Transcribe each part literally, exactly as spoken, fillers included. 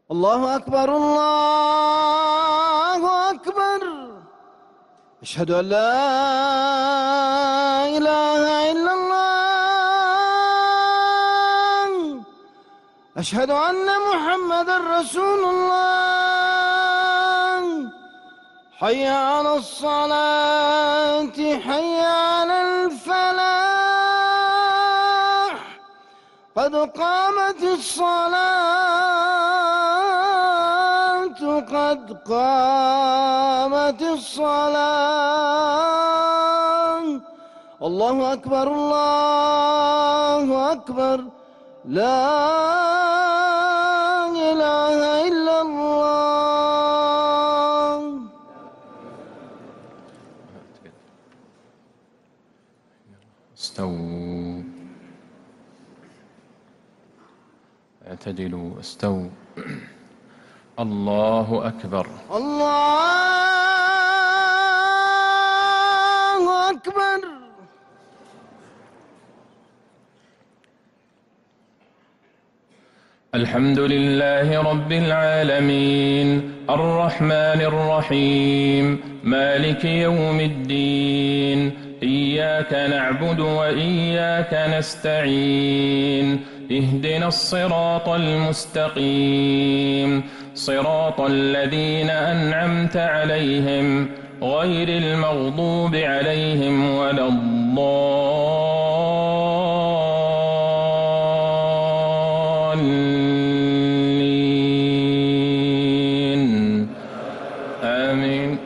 الله أكبر الله أكبر. أشهد أن لا إله إلا الله. أشهد أن محمدًا رسول الله. حي على الصلاة حي على الفلاح. قد قامت الصلاة قد قامت الصلاة. الله أكبر الله أكبر. لا إله إلا الله. استووا اعتدلوا استووا. الله أكبر الله أكبر. الحمد لله رب العالمين الرحمن الرحيم مالك يوم الدين. إياك نعبد وإياك نستعين. اهدنا الصراط المستقيم صراط الذين أنعمت عليهم غير المغضوب عليهم ولا الضالين. آمين.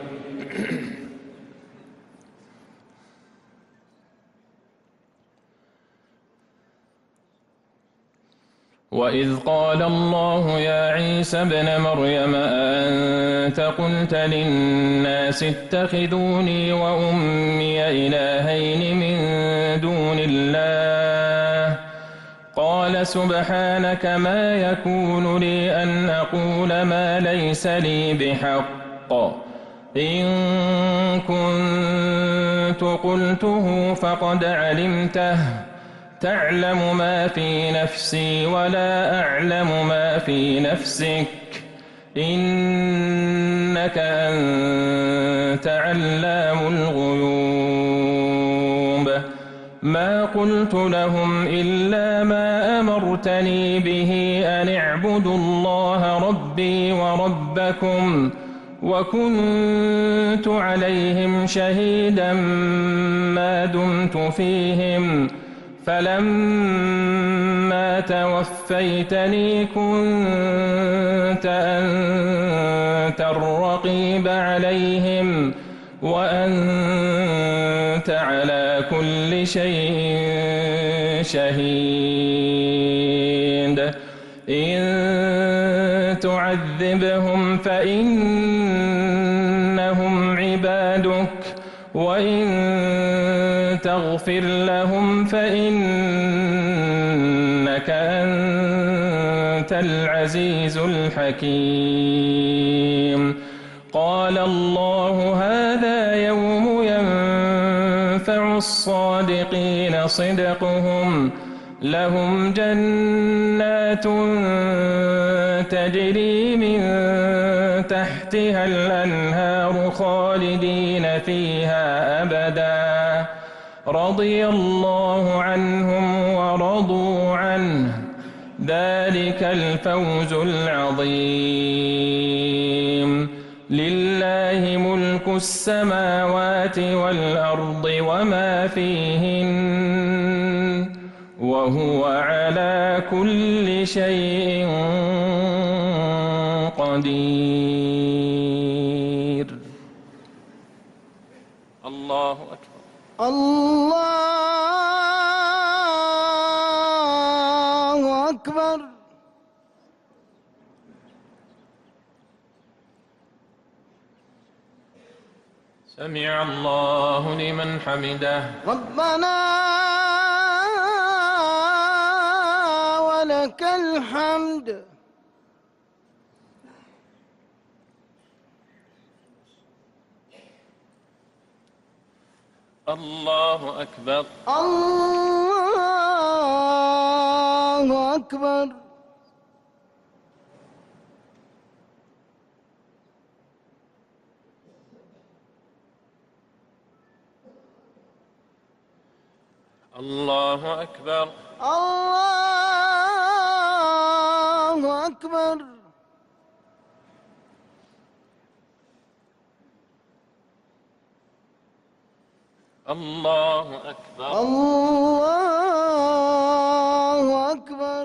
وإذ قال الله يا عيسى ابن مريم أأنت قلت للناس اتخذوني وأمي إلهين من دون الله قال سبحانك ما يكون لي أن أقول ما ليس لي بحق إن كنت قلته فقد علمته تعلم ما في نفسي ولا أعلم ما في نفسك إنك أنت علام الغيوب. ما قلت لهم إلا ما أمرتني به أن اعبدوا الله ربي وربكم وكنت عليهم شهيدا ما دمت فيهم فلما توفيتني كنت أنت الرقيب عليهم وأنت على كل شيء شهيد. إن تعذبهم فإنهم عبادك وإن تغفر لهم فإنك أنت العزيز الحكيم. قال الله هذا يوم ينفع الصادقين صدقهم لهم جنات تجري من تحتها الأنهار خالدين فيها أبدا رضي الله عنهم ورضوا عنه ذلك الفوز العظيم. لله ملك السماوات والأرض وما فيهن وهو على كل شيء قدير. الله أكبر. الله أكبر. سمع الله لمن حمده. ربنا ولك الحمد. الله أكبر. الله أكبر. الله أكبر. الله أكبر. الله أكبر. الله أكبر.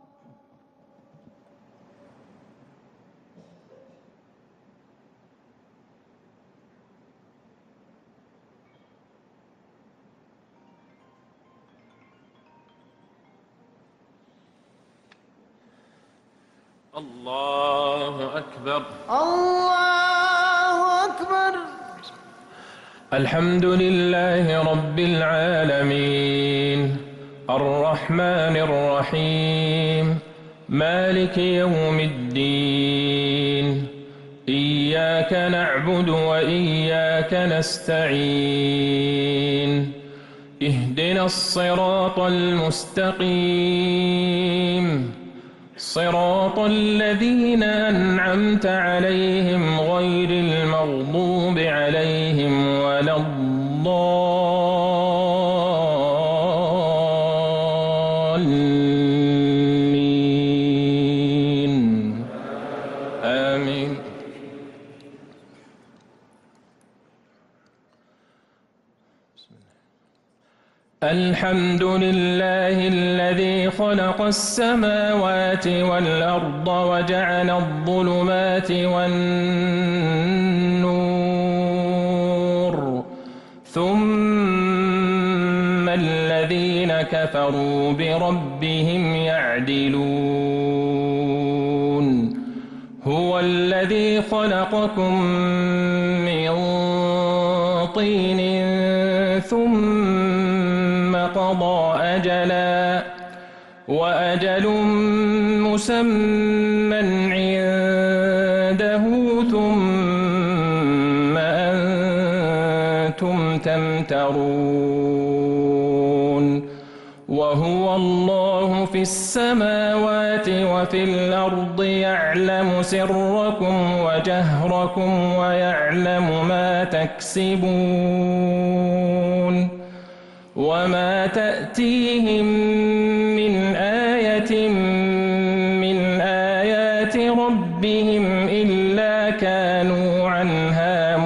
الله أكبر. الله أكبر. الحمد لله رب العالمين الرحمن الرحيم مالك يوم الدين إياك نعبد وإياك نستعين اهدنا الصراط المستقيم صراط الذين أنعمت عليهم غير المغضوب عليهم ولا الضالين آمين. الحمد لله الذي خلق السماوات والأرض وجعل الظلمات والنور ثم الذين كفروا بربهم يعدلون هو الذي خلقكم من طين ثم قضى أجلا وأجل مسمى عنده ثم أنتم تمترون وهو الله في السماوات وفي الأرض يعلم سركم وجهركم ويعلم ما تكسبون وما تأتيهم من آية من آيات ربهم إلا كانوا عنها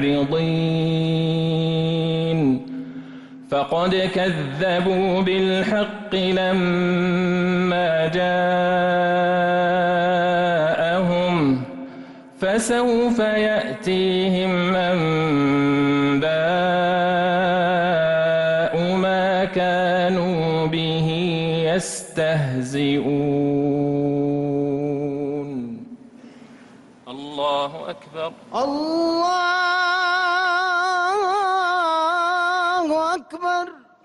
معرضين فقد كذبوا بالحق لما جاءهم فسوف يأتيهم أنباء ما كانوا به يستهزئون. الله أكبر. الله أكبر.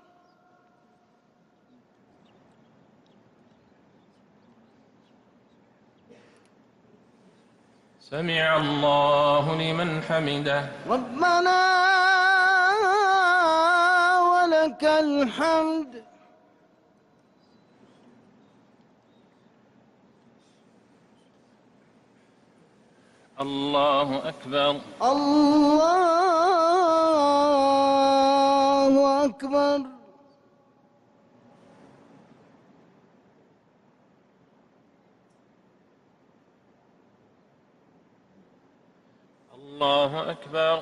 سمع الله لمن حمده. ربنا ولك الحمد. الله أكبر. الله أكبر. الله أكبر.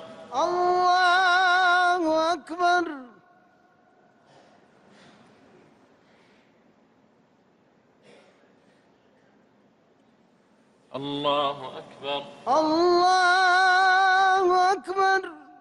الله أكبر. الله أكبر. الله أكبر.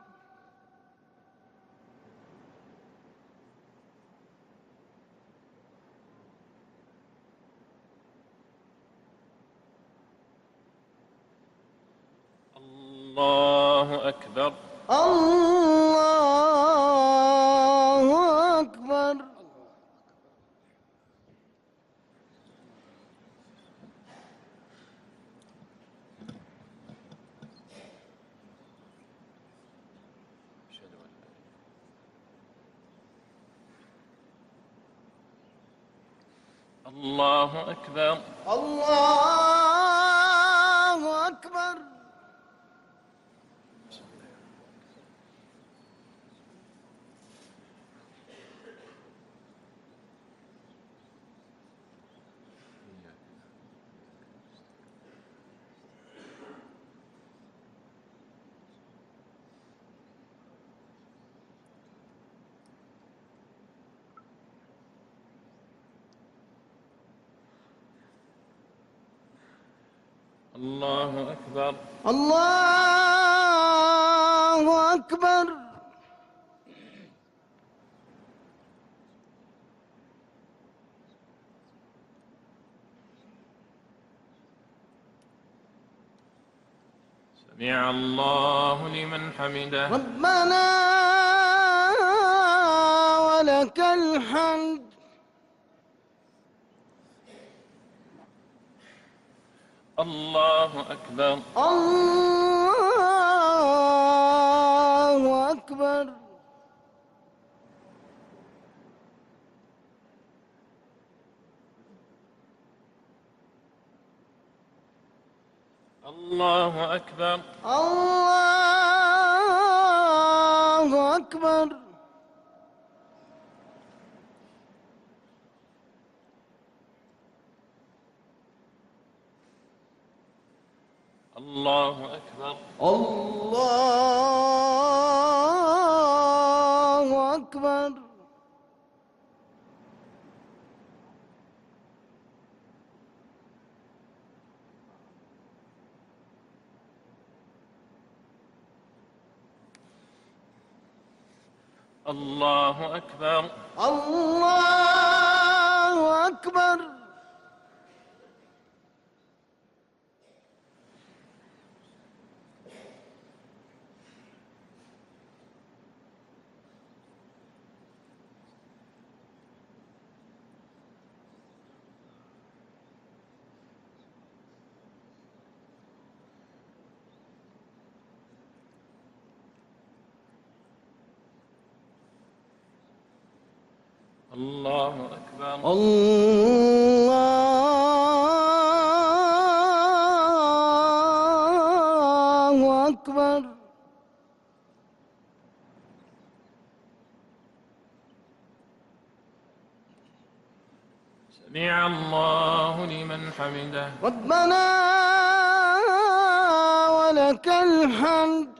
الله أكبر. الله أكبر. الله أكبر. الله أكبر. الله أكبر. الله أكبر. سمع الله لمن حمده. ربنا ولك الحمد. الله أكبر. الله أكبر. الله أكبر. الله أكبر. الله أكبر. الله أكبر. الله أكبر. الله أكبر. الله أكبر. الله أكبر. سمع الله لمن حمده. ربنا ولك الحمد.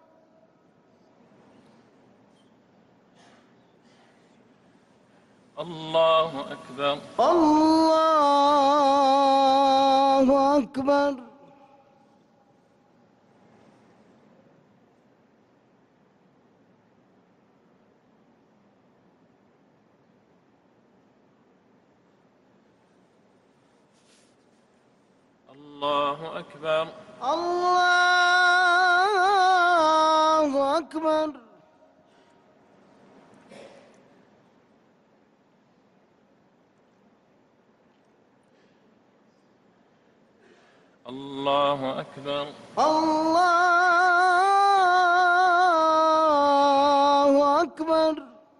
الله أكبر. الله أكبر. الله أكبر. الله أكبر. الله أكبر. الله أكبر.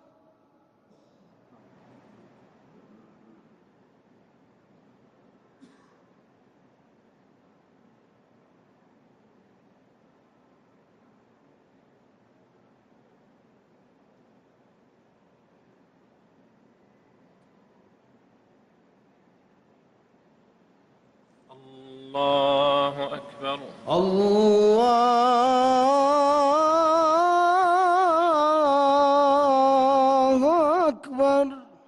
الله أكبر. الله أكبر.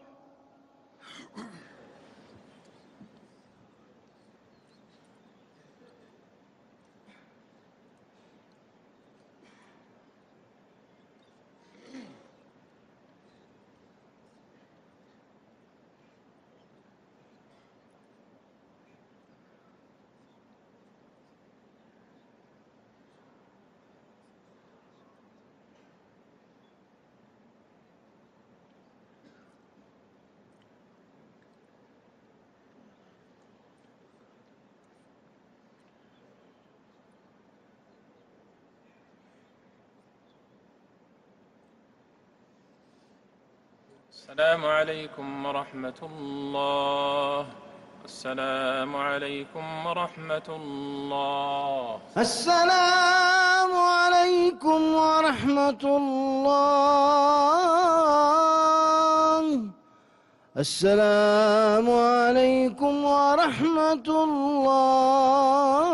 السلام عليكم ورحمة الله. السلام عليكم ورحمة الله. السلام عليكم ورحمة الله. السلام عليكم ورحمة الله.